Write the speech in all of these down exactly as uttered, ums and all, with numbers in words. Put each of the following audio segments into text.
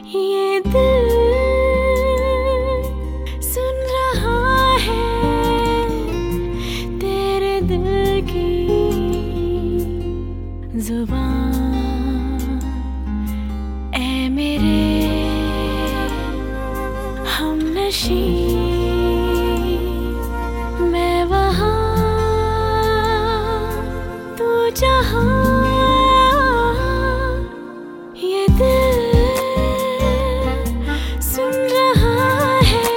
ये दिल सुन रहा है तेरे दिल की जुबान। ऐ मेरे हमनशी, मैं वहाँ तू जहाँ। ये दिल सुन रहा है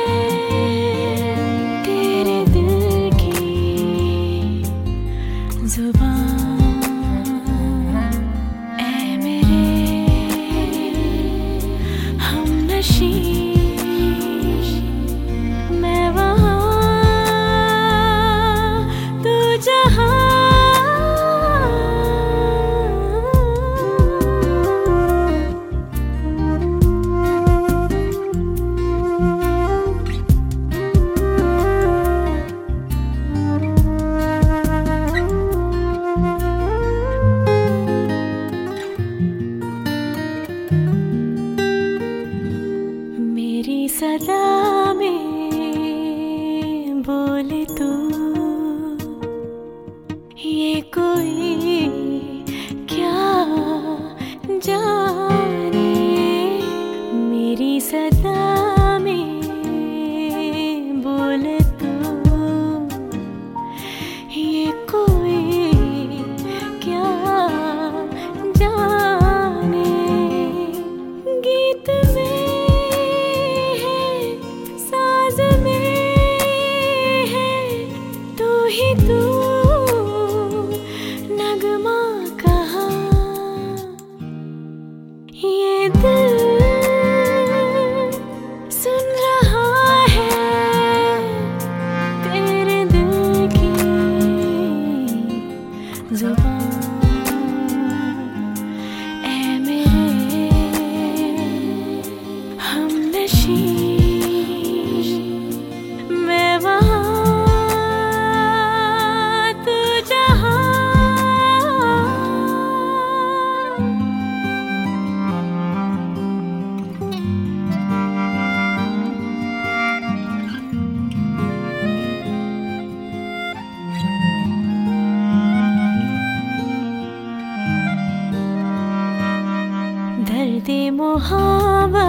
तेरे दिल की जुबान। ऐ मेरे हमनशी, मैं वहाँ तू जहाँ। मेरी सदा में बोले तू, ये कोई क्या जाने। मेरी सदा में बोले तू, ये कोई क्या जाने। गीत में ही तू नगमा कहाँ। ये दिल सुन रहा है तेरे दिल की जुबान। ऐ मेरे हमनशी, मैं वहाँ दर्द मोहब्बत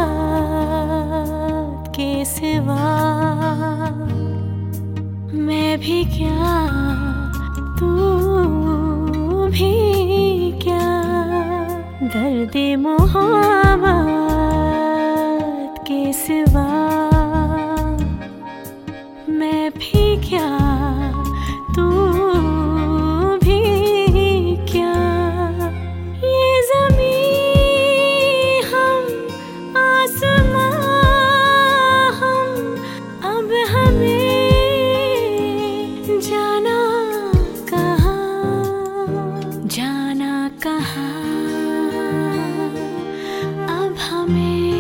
के सिवा मैं भी क्या तू भी क्या। दर्द मोहब्बत के सिवा मैं भी क्या तू भी क्या। ये ज़मीं जाना कहाँ, जाना कहाँ अब हमें।